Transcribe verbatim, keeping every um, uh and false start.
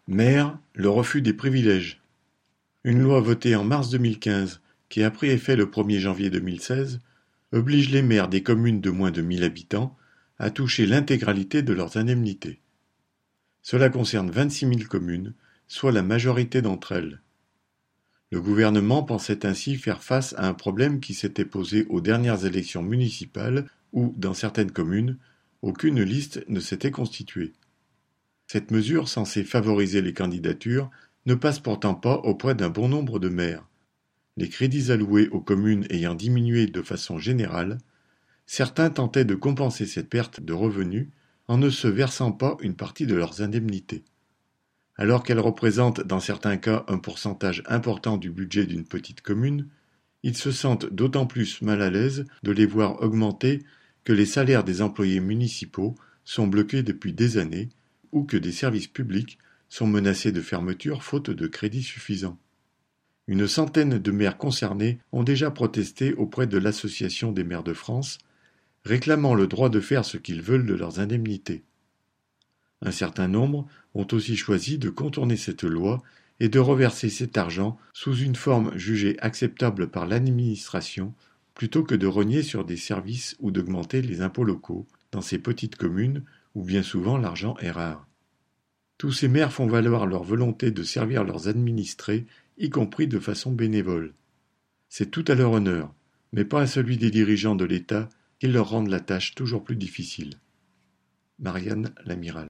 Maire, le refus des privilèges. Une loi votée en mars deux mille quinze, qui a pris effet le premier janvier deux mille seize, oblige les maires des communes de moins de mille habitants à toucher l'intégralité de leurs indemnités. Cela concerne vingt-six mille communes, soit la majorité d'entre elles. Le gouvernement pensait ainsi faire face à un problème qui s'était posé aux dernières élections municipales où, dans certaines communes, aucune liste ne s'était constituée. Cette mesure censée favoriser les candidatures ne passe pourtant pas auprès d'un bon nombre de maires. Les crédits alloués aux communes ayant diminué de façon générale, certains tentaient de compenser cette perte de revenus en ne se versant pas une partie de leurs indemnités. Alors qu'elles représentent dans certains cas un pourcentage important du budget d'une petite commune, ils se sentent d'autant plus mal à l'aise de les voir augmenter que les salaires des employés municipaux sont bloqués depuis des années ou que des services publics sont menacés de fermeture faute de crédits suffisants. Une centaine de maires concernés ont déjà protesté auprès de l'Association des maires de France, réclamant le droit de faire ce qu'ils veulent de leurs indemnités. Un certain nombre ont aussi choisi de contourner cette loi et de reverser cet argent sous une forme jugée acceptable par l'administration, plutôt que de rogner sur des services ou d'augmenter les impôts locaux dans ces petites communes où bien souvent l'argent est rare. Tous ces maires font valoir leur volonté de servir leurs administrés, y compris de façon bénévole. C'est tout à leur honneur, mais pas à celui des dirigeants de l'État qui leur rendent la tâche toujours plus difficile. Marianne Lamiral.